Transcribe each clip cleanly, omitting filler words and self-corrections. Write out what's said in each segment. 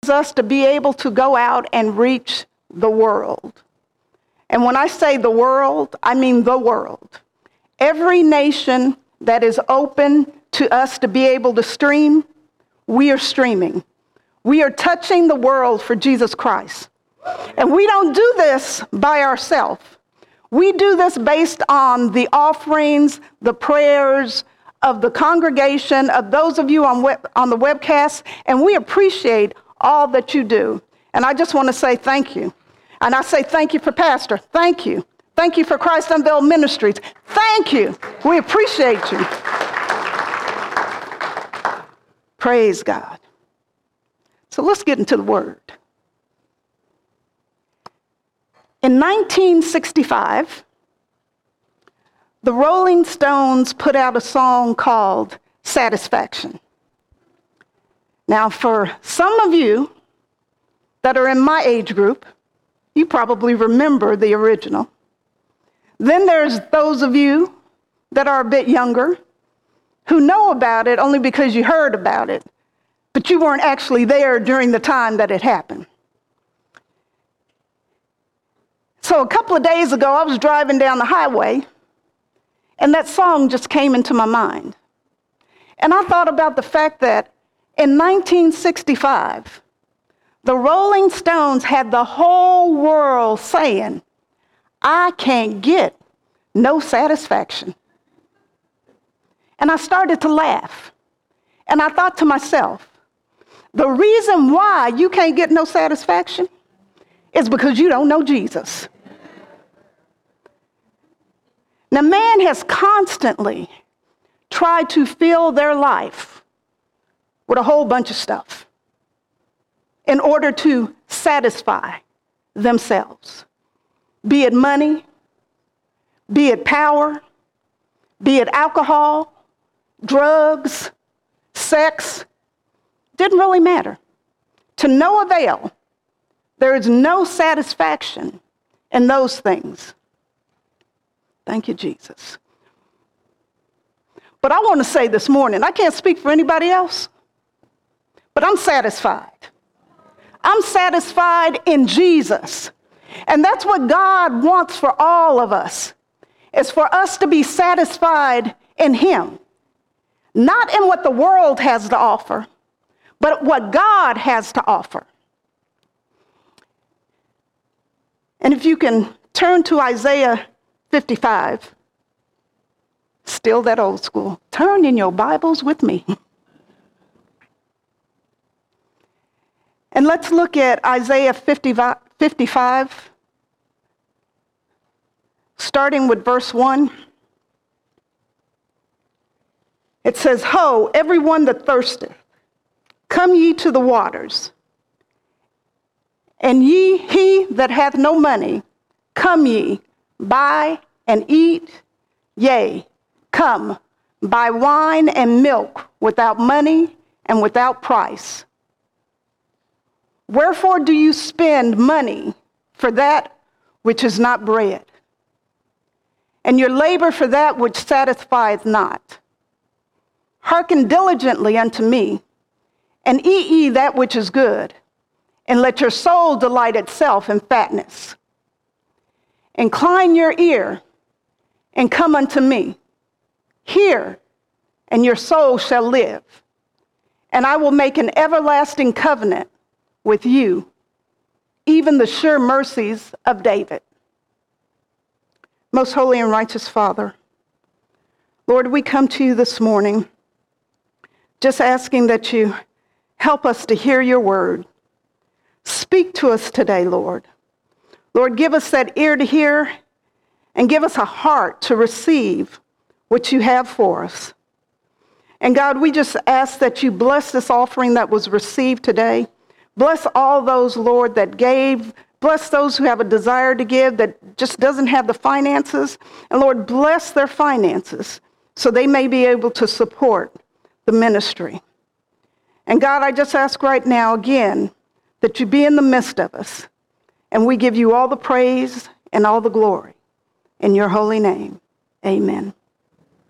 us to be able to go out and reach the world. And when I say the world, I mean the world. Every nation that is open to us to be able to stream, we are streaming. We are touching the world for Jesus Christ. And we don't do this by ourselves. We do this based on the offerings, the prayers of the congregation, of those of you on the webcast, and we appreciate all that you do. And I just want to say thank you. And I say thank you for Pastor. Thank you. Thank you for Christ Unveiled Ministries. Thank you. We appreciate you. Praise God. So let's get into the Word. In 1965, the Rolling Stones put out a song called Satisfaction. Now, for some of you that are in my age group, you probably remember the original. Then there's those of you that are a bit younger who know about it only because you heard about it, but you weren't actually there during the time that it happened. So a couple of days ago, I was driving down the highway, and that song just came into my mind. And I thought about the fact that in 1965, the Rolling Stones had the whole world saying, I can't get no satisfaction. And I started to laugh. And I thought to myself, the reason why you can't get no satisfaction is because you don't know Jesus. Now, man has constantly tried to fill their life with a whole bunch of stuff in order to satisfy themselves. Be it money, be it power, be it alcohol, drugs, sex, didn't really matter. To no avail. There is no satisfaction in those things. Thank you, Jesus. But I want to say this morning, I can't speak for anybody else, but I'm satisfied. I'm satisfied in Jesus. And that's what God wants for all of us, is for us to be satisfied in Him. Not in what the world has to offer, but what God has to offer. And if you can turn to Isaiah 55, still that old school. Turn in your Bibles with me. And let's look at Isaiah 55, starting with verse 1. It says, Ho, everyone that thirsteth, come ye to the waters. And he that hath no money, come ye, buy and eat. Yea, come, buy wine and milk without money and without price. Wherefore do you spend money for that which is not bread, and your labor for that which satisfieth not? Hearken diligently unto me, and eat ye that which is good, and let your soul delight itself in fatness. Incline your ear, and come unto me. Hear, and your soul shall live. And I will make an everlasting covenant with you, even the sure mercies of David. Most holy and righteous Father, Lord, we come to you this morning just asking that you help us to hear your word. Speak to us today, Lord. Lord, give us that ear to hear and give us a heart to receive what you have for us. And God, we just ask that you bless this offering that was received today. Bless all those, Lord, that gave. Bless those who have a desire to give that just doesn't have the finances. And Lord, bless their finances so they may be able to support the ministry. And God, I just ask right now again that you be in the midst of us. And we give you all the praise and all the glory. In your holy name, amen.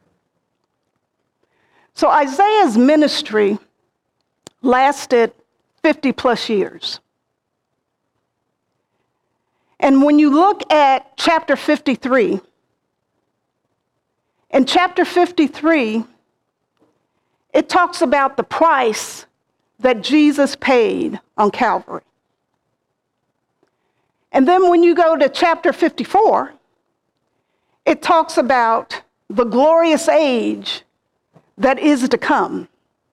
So Isaiah's ministry lasted 50 plus years. And when you look at chapter 53, in chapter 53, it talks about the price that Jesus paid on Calvary. And then when you go to chapter 54, it talks about the glorious age that is to come.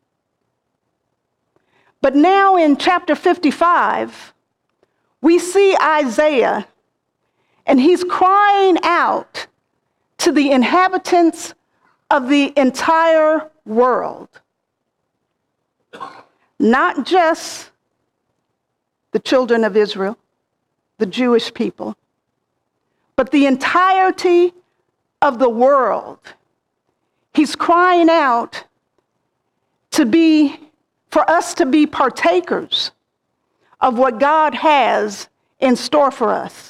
But now in chapter 55, we see Isaiah, and he's crying out to the inhabitants of the entire world. Not just the children of Israel, the Jewish people, but the entirety of the world. He's crying out for us to be partakers of what God has in store for us.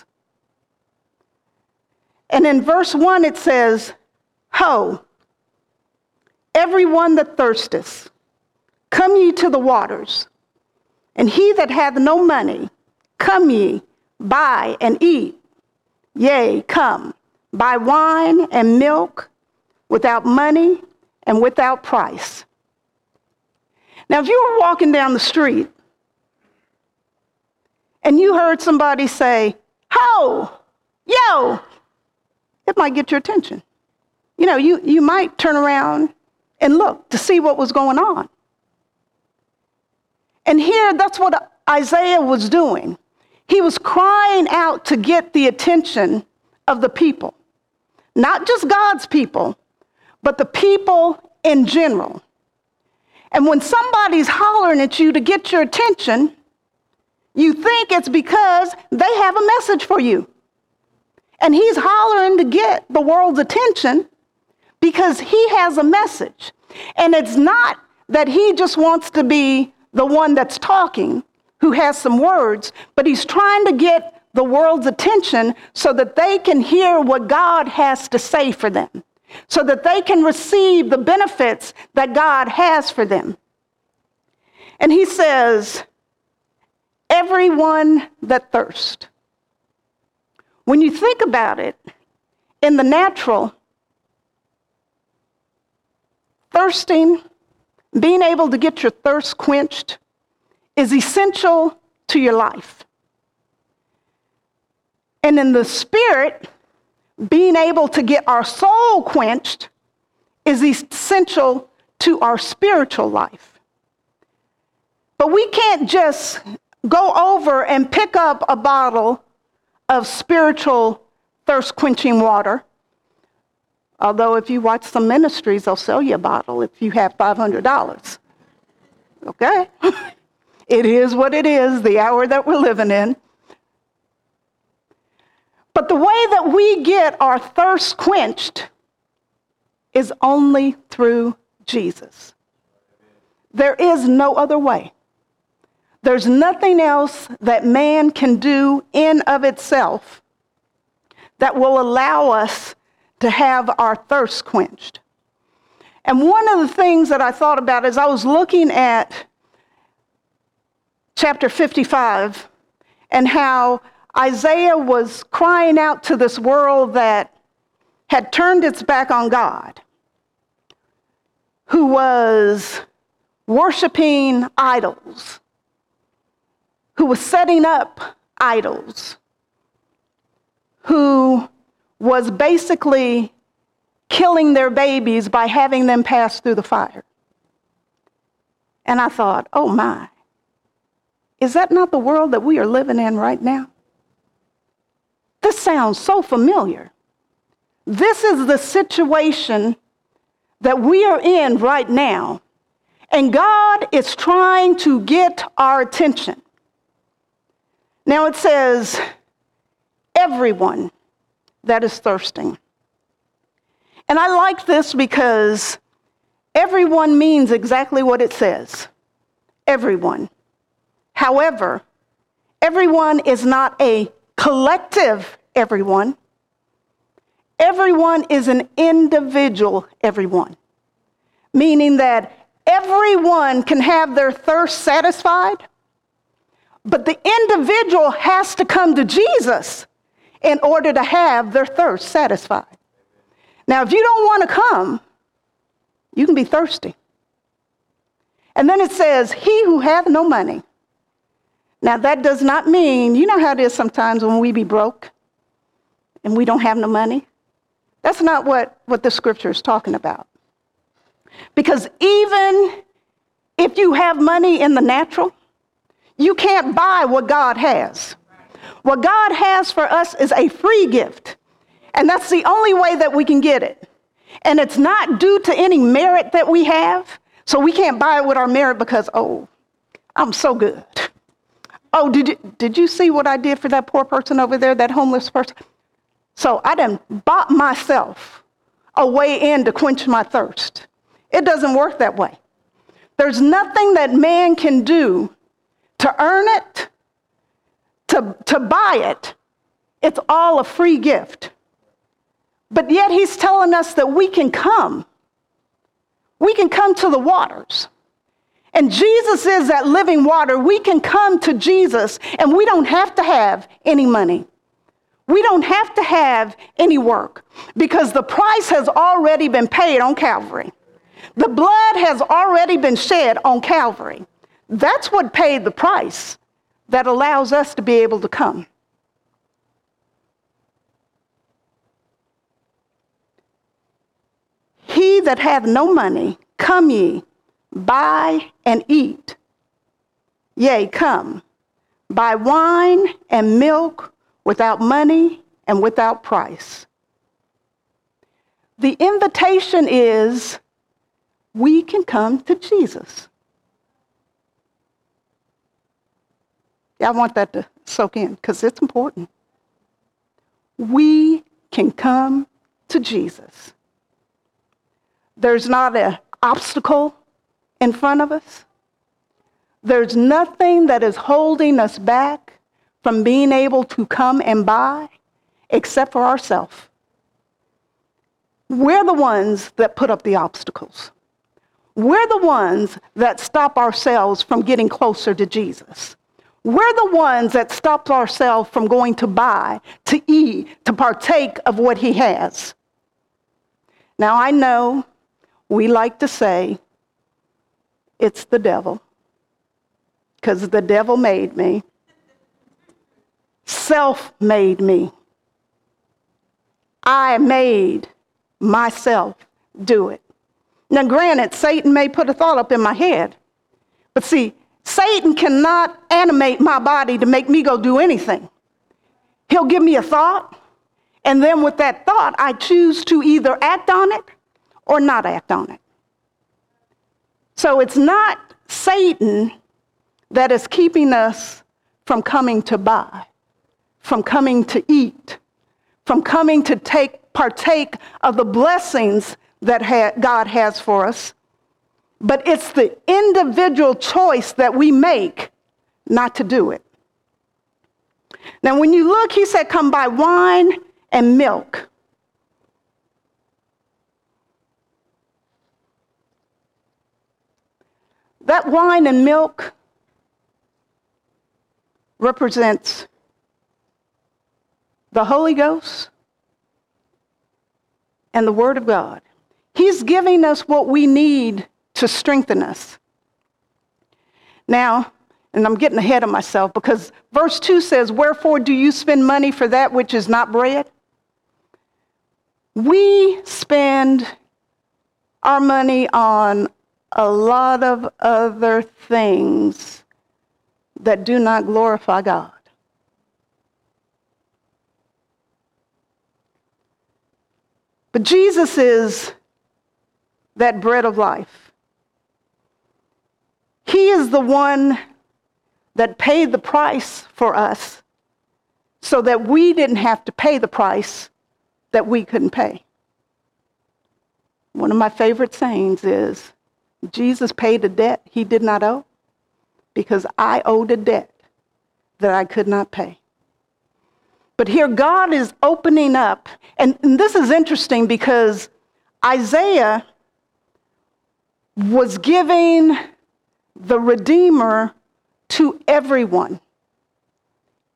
And in verse 1 it says, Ho, everyone that thirsteth, come ye to the waters, and he that hath no money, come ye, buy and eat. Yea, come, buy wine and milk without money and without price. Now, if you were walking down the street and you heard somebody say, Ho, yo, it might get your attention. You might turn around and look to see what was going on. And here, that's what Isaiah was doing. He was crying out to get the attention of the people. Not just God's people, but the people in general. And when somebody's hollering at you to get your attention, you think it's because they have a message for you. And he's hollering to get the world's attention because he has a message. And it's not that he just wants to be the one that's talking, who has some words, but he's trying to get the world's attention so that they can hear what God has to say for them, so that they can receive the benefits that God has for them. And he says, everyone that thirsts. When you think about it, in the natural, thirsting, being able to get your thirst quenched is essential to your life. And in the spirit, being able to get our soul quenched is essential to our spiritual life. But we can't just go over and pick up a bottle of spiritual thirst-quenching water. Although if you watch some ministries, they'll sell you a bottle if you have $500. Okay? It is what it is, the hour that we're living in. But the way that we get our thirst quenched is only through Jesus. There is no other way. There's nothing else that man can do in of itself that will allow us to have our thirst quenched. And one of the things that I thought about as I was looking at chapter 55 and how Isaiah was crying out to this world that had turned its back on God, who was worshiping idols, who was setting up idols, who was basically killing their babies by having them pass through the fire. And I thought, oh my, is that not the world that we are living in right now? This sounds so familiar. This is the situation that we are in right now, and God is trying to get our attention. Now it says, everyone that is thirsting. And I like this because everyone means exactly what it says. Everyone. However, everyone is not a collective everyone. Everyone is an individual everyone. Meaning that everyone can have their thirst satisfied, But the individual has to come to Jesus in order to have their thirst satisfied. Now, if you don't want to come, you can be thirsty. And then it says, he who hath no money. Now, that does not mean, you know how it is sometimes when we be broke and we don't have no money? That's not what the scripture is talking about. Because even if you have money in the natural, you can't buy what God has. What God has for us is a free gift. And that's the only way that we can get it. And it's not due to any merit that we have. So we can't buy it with our merit because, oh, I'm so good. Oh, did you see what I did for that poor person over there, that homeless person? So I done bought myself a way in to quench my thirst. It doesn't work that way. There's nothing that man can do to earn it, to buy it. It's all a free gift. But yet he's telling us that we can come. We can come to the waters. And Jesus is that living water. We can come to Jesus and we don't have to have any money. We don't have to have any work because the price has already been paid on Calvary. The blood has already been shed on Calvary. That's what paid the price that allows us to be able to come. He that hath no money, come ye, buy and eat. Yea, come, buy wine and milk without money and without price. The invitation is we can come to Jesus. Yeah, I want that to soak in because it's important. We can come to Jesus. There's not an obstacle in front of us. There's nothing that is holding us back from being able to come and buy except for ourselves. We're the ones that put up the obstacles. We're the ones that stop ourselves from getting closer to Jesus. We're the ones that stop ourselves from going to buy, to eat, to partake of what he has. Now, I know we like to say it's the devil because the devil made me. Self made me. I made myself do it. Now, granted, Satan may put a thought up in my head, but see, Satan cannot animate my body to make me go do anything. He'll give me a thought, and then with that thought, I choose to either act on it or not act on it. So it's not Satan that is keeping us from coming to buy, from coming to eat, from coming to partake of the blessings that God has for us. But it's the individual choice that we make not to do it. Now, when you look, he said, come buy wine and milk. That wine and milk represents the Holy Ghost and the Word of God. He's giving us what we need to strengthen us. Now, and I'm getting ahead of myself because verse 2 says, wherefore do you spend money for that which is not bread? We spend our money on a lot of other things that do not glorify God. But Jesus is that bread of life. He is the one that paid the price for us so that we didn't have to pay the price that we couldn't pay. One of my favorite sayings is, Jesus paid a debt he did not owe because I owed a debt that I could not pay. But here God is opening up, and this is interesting because Isaiah was giving the Redeemer to everyone.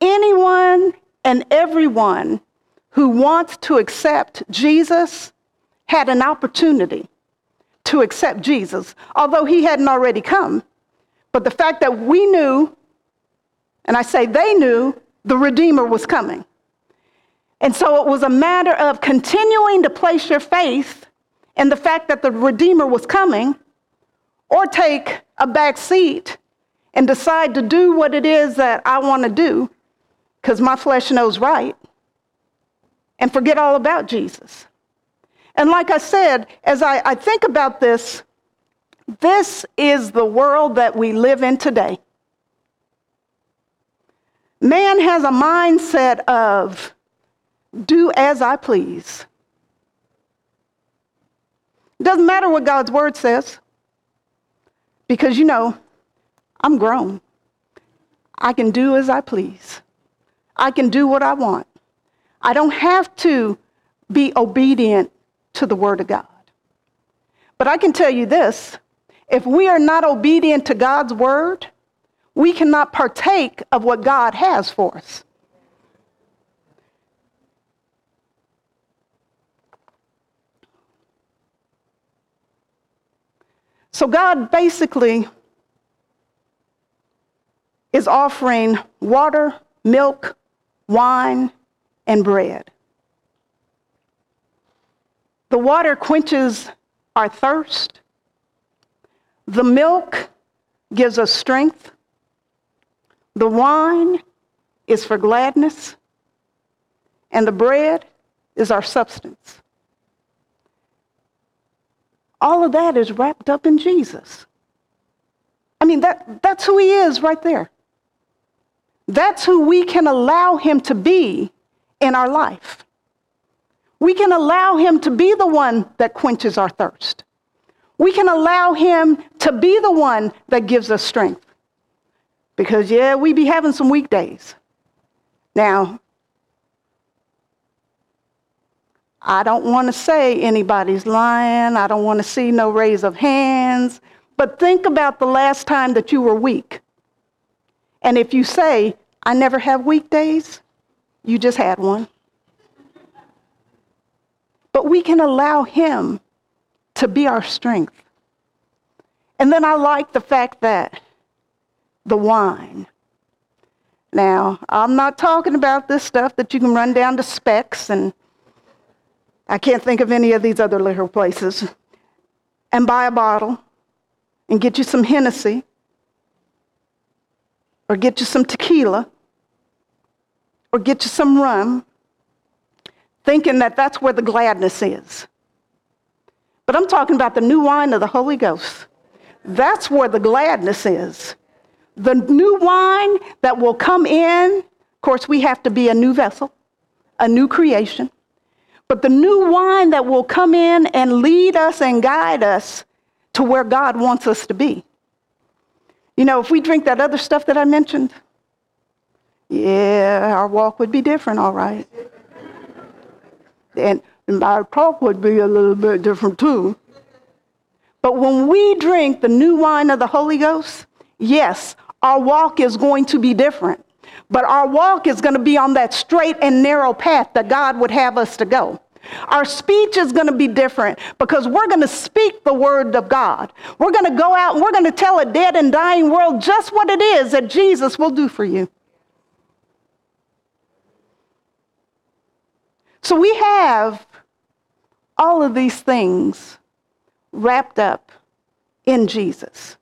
anyone and everyone who wants to accept Jesus had an opportunity to accept Jesus, although he hadn't already come. But the fact that we knew, and I say they knew, the Redeemer was coming. And so it was a matter of continuing to place your faith in the fact that the Redeemer was coming, or take a back seat and decide to do what it is that I want to do because my flesh knows right, and forget all about Jesus. And like I said, as I think about this, this is the world that we live in today. Man has a mindset of do as I please. It doesn't matter what God's word says, because I'm grown. I can do as I please. I can do what I want. I don't have to be obedient to the word of God. But I can tell you this, if we are not obedient to God's word, we cannot partake of what God has for us. So God basically is offering water, milk, wine, and bread. The water quenches our thirst. The milk gives us strength. The wine is for gladness. And the bread is our substance. All of that is wrapped up in Jesus. I mean, that's who he is right there. That's who we can allow him to be in our life. We can allow him to be the one that quenches our thirst. We can allow him to be the one that gives us strength. Because, we be having some weekdays. Now, I don't want to say anybody's lying. I don't want to see no raise of hands. But think about the last time that you were weak. And if you say, I never have weekdays, you just had one. But we can allow him to be our strength. And then I like the fact that the wine. Now, I'm not talking about this stuff that you can run down to Specs, and I can't think of any of these other liquor places, and buy a bottle and get you some Hennessy or get you some tequila or get you some rum, thinking that that's where the gladness is. But I'm talking about the new wine of the Holy Ghost. That's where the gladness is. The new wine that will come in, of course, we have to be a new vessel, a new creation. But the new wine that will come in and lead us and guide us to where God wants us to be. If we drink that other stuff that I mentioned, our walk would be different, all right. And our talk would be a little bit different too. But when we drink the new wine of the Holy Ghost, yes, our walk is going to be different. But our walk is going to be on that straight and narrow path that God would have us to go. Our speech is going to be different because we're going to speak the word of God. We're going to go out and we're going to tell a dead and dying world just what it is that Jesus will do for you. So we have all of these things wrapped up in Jesus.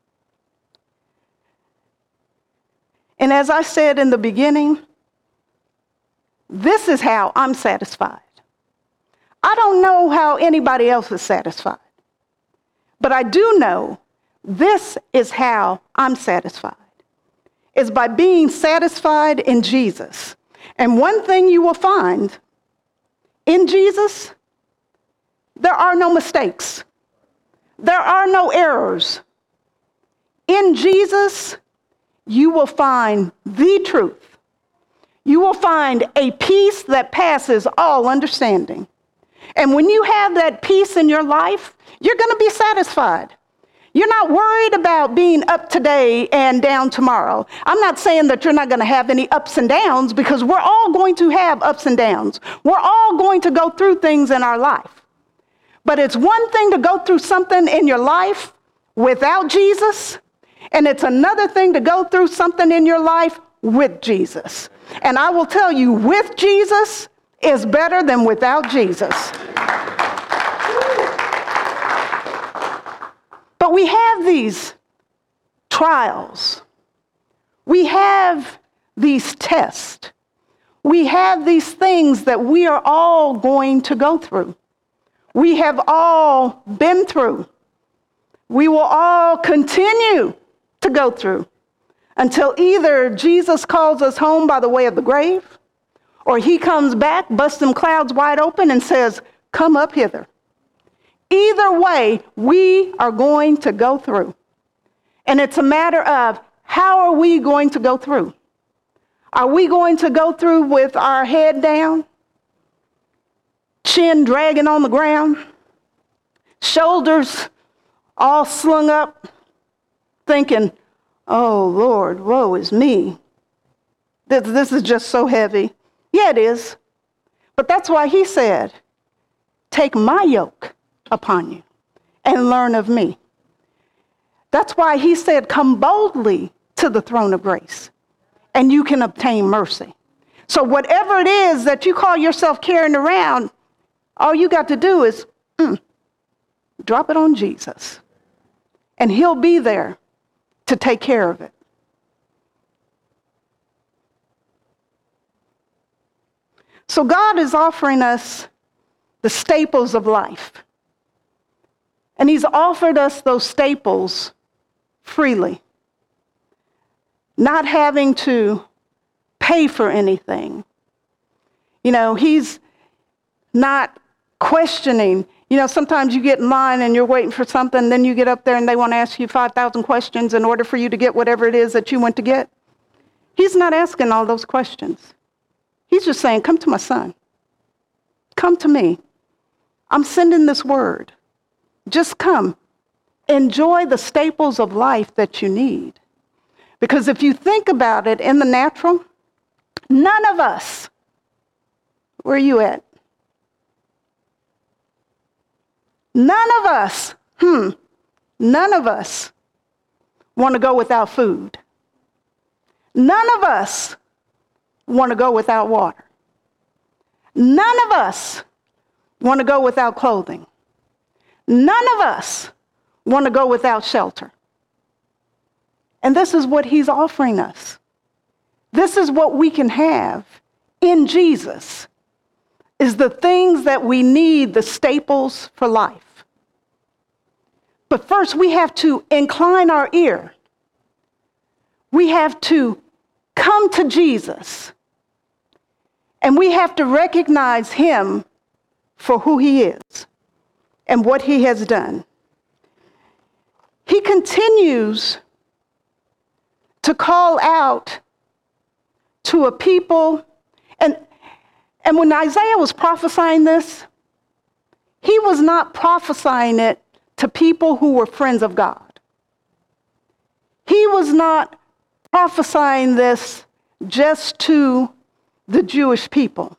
And as I said in the beginning, this is how I'm satisfied. I don't know how anybody else is satisfied, but I do know this is how I'm satisfied, is by being satisfied in Jesus. And one thing you will find in Jesus, there are no mistakes. There are no errors. In Jesus, you will find the truth. You will find a peace that passes all understanding. And when you have that peace in your life, you're going to be satisfied. You're not worried about being up today and down tomorrow. I'm not saying that you're not going to have any ups and downs, because we're all going to have ups and downs. We're all going to go through things in our life. But it's one thing to go through something in your life without Jesus, and it's another thing to go through something in your life with Jesus. And I will tell you, with Jesus is better than without Jesus. But we have these trials. We have these tests. We have these things that we are all going to go through. We have all been through. We will all continue to go through until either Jesus calls us home by the way of the grave, or he comes back, busts them clouds wide open and says, come up hither. Either way, we are going to go through. And it's a matter of, how are we going to go through? Are we going to go through with our head down, chin dragging on the ground, shoulders all slung up, thinking, oh, Lord, woe is me. This is just so heavy. Yeah, it is. But that's why he said, take my yoke upon you and learn of me. That's why he said, come boldly to the throne of grace and you can obtain mercy. So whatever it is that you call yourself carrying around, all you got to do is drop it on Jesus, and he'll be there to take care of it. So God is offering us the staples of life. And he's offered us those staples freely, not having to pay for anything. You know, he's not questioning. You know, sometimes you get in line and you're waiting for something, then you get up there and they want to ask you 5,000 questions in order for you to get whatever it is that you went to get. He's not asking all those questions. He's just saying, come to my son. Come to me. I'm sending this word. Just come. Enjoy the staples of life that you need. Because if you think about it in the natural, none of us, where are you at? None of us want to go without food. None of us want to go without water. None of us want to go without clothing. None of us want to go without shelter. And this is what he's offering us. This is what we can have in Jesus, is the things that we need, the staples for life. But first, we have to incline our ear. We have to come to Jesus. And we have to recognize him for who he is and what he has done. He continues to call out to a people. And when Isaiah was prophesying this, he was not prophesying it to people who were friends of God. He was not prophesying this just to the Jewish people.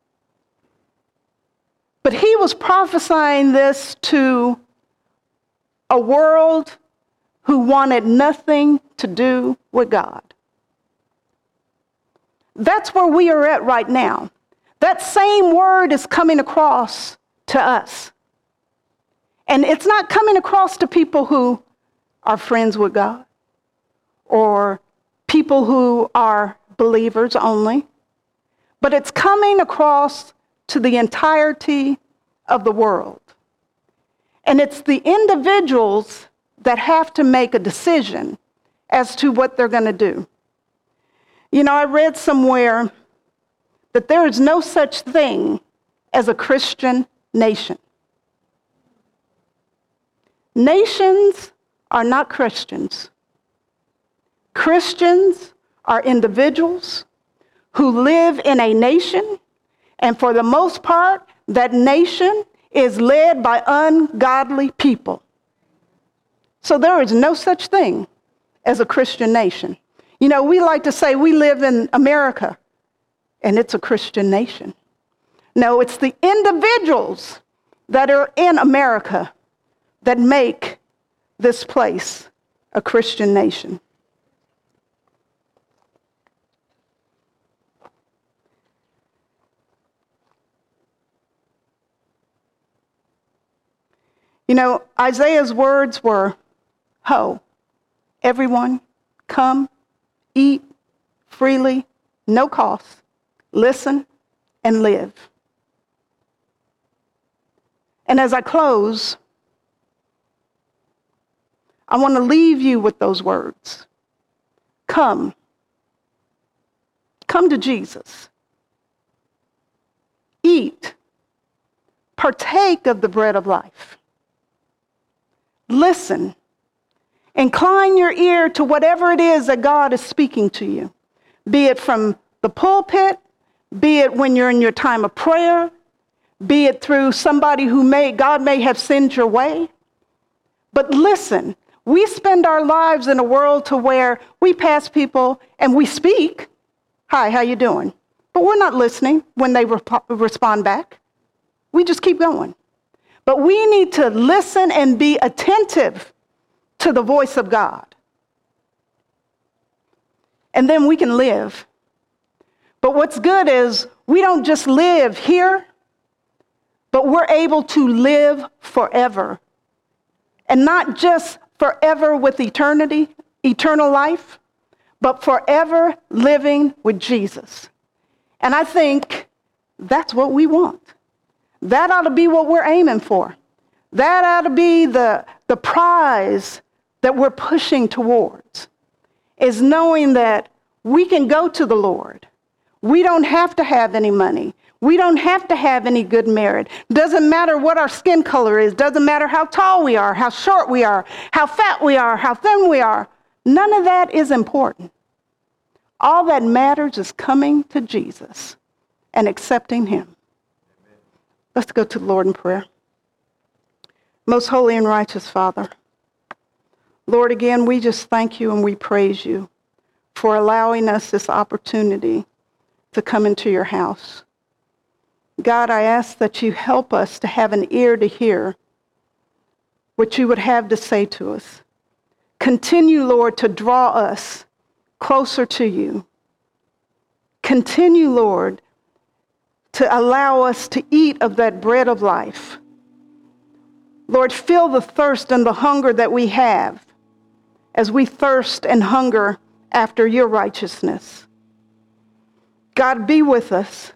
But he was prophesying this to a world who wanted nothing to do with God. That's where we are at right now. That same word is coming across to us. And it's not coming across to people who are friends with God or people who are believers only, but it's coming across to the entirety of the world. And it's the individuals that have to make a decision as to what they're going to do. You know, I read somewhere that there is no such thing as a Christian nation. Nations are not Christians. Christians are individuals who live in a nation, and for the most part, that nation is led by ungodly people. So there is no such thing as a Christian nation. You know, we like to say we live in America, and it's a Christian nation. No, it's the individuals that are in America that make this place a Christian nation. You know, Isaiah's words were, "Ho, everyone, come, eat freely, no cost, listen, and live." And as I close, I want to leave you with those words. Come. Come to Jesus. Eat. Partake of the bread of life. Listen. Incline your ear to whatever it is that God is speaking to you, be it from the pulpit, be it when you're in your time of prayer, be it through somebody who God may have sent your way. But listen, we spend our lives in a world to where we pass people and we speak, "Hi, how you doing?" But we're not listening when they respond back. We just keep going. But we need to listen and be attentive to the voice of God. And then we can live. But what's good is we don't just live here, but we're able to live forever. And not just forever with eternal life, but forever living with Jesus. And I think that's what we want. That ought to be what we're aiming for. That ought to be the prize that we're pushing towards, is knowing that we can go to the Lord. We don't have to have any money. We don't have to have any good merit. Doesn't matter what our skin color is. Doesn't matter how tall we are, how short we are, how fat we are, how thin we are. None of that is important. All that matters is coming to Jesus and accepting him. Let's go to the Lord in prayer. Most holy and righteous Father, Lord, again, we just thank you and we praise you for allowing us this opportunity to come into your house. God, I ask that you help us to have an ear to hear what you would have to say to us. Continue, Lord, to draw us closer to you. Continue, Lord, to allow us to eat of that bread of life. Lord, fill the thirst and the hunger that we have as we thirst and hunger after your righteousness. God, be with us.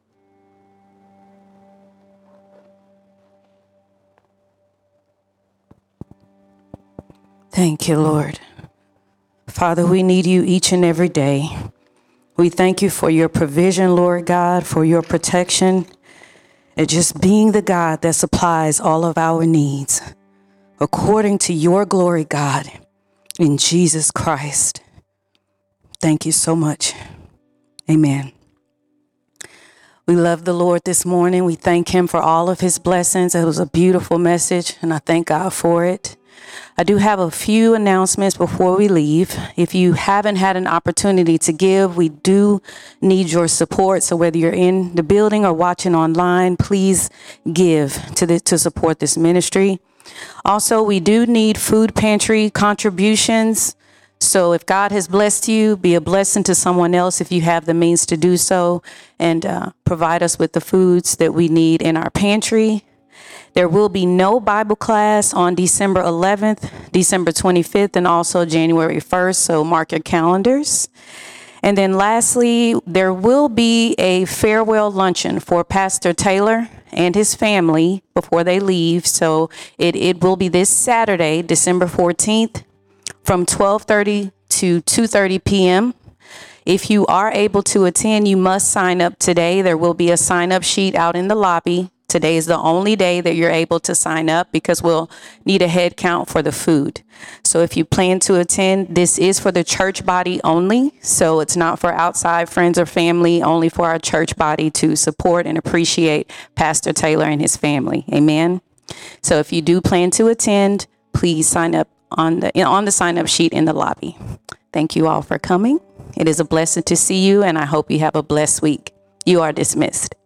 Thank you, Lord. Father, we need you each and every day. We thank you for your provision, Lord God, for your protection, and just being the God that supplies all of our needs according to your glory, God, in Jesus Christ. Thank you so much. Amen. We love the Lord this morning. We thank him for all of his blessings. It was a beautiful message, and I thank God for it. I do have a few announcements before we leave. If you haven't had an opportunity to give, we do need your support. So whether you're in the building or watching online, please give to support this ministry. Also, we do need food pantry contributions. So if God has blessed you, be a blessing to someone else if you have the means to do so, and provide us with the foods that we need in our pantry. There will be no Bible class on December 11th, December 25th, and also January 1st, so mark your calendars. And then lastly, there will be a farewell luncheon for Pastor Taylor and his family before they leave. So it will be this Saturday, December 14th, from 12:30 to 2:30 p.m. If you are able to attend, you must sign up today. There will be a sign-up sheet out in the lobby. Today is the only day that you're able to sign up because we'll need a head count for the food. So if you plan to attend, this is for the church body only. So it's not for outside friends or family, only for our church body to support and appreciate Pastor Taylor and his family. Amen. So if you do plan to attend, please sign up on the sign-up sheet in the lobby. Thank you all for coming. It is a blessing to see you, and I hope you have a blessed week. You are dismissed.